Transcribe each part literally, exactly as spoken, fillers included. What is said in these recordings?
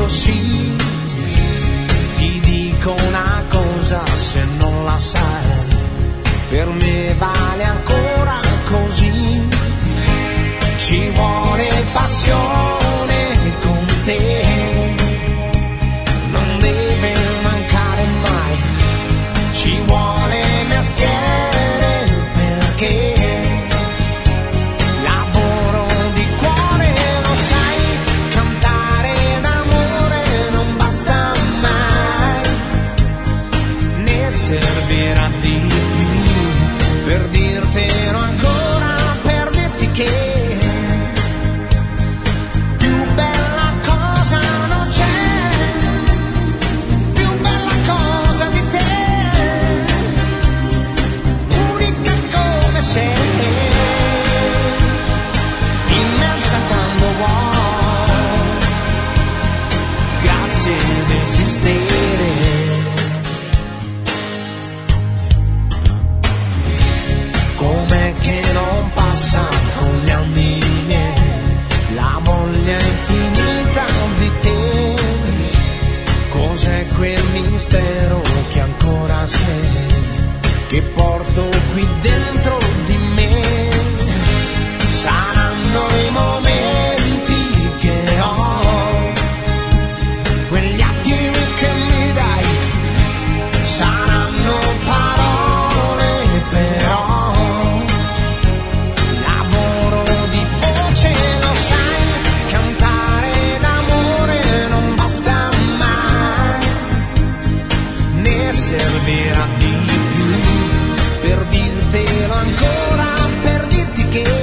sì. Ti dico una cosa, se non la sai, per me vale ancora così. Ci vuole passione con te, non deve mancare mai. Ci vuole mestiere perché lavoro di cuore, lo sai, cantare d'amore non basta mai, ne servirà di più per dirtelo ancora, per dirti che com'è che non passa con gli anni miei la voglia infinita di te. Cos'è quel mistero che ancora sei, che porto qui dentro di me? Saranno i momenti che ho, quegli attimi che mi dai, saranno parole però, lavoro di voce, lo sai, cantare d'amore non basta mai, ne servirà di più per dirtelo ancora, per dirti che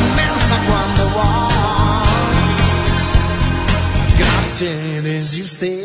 ed esiste.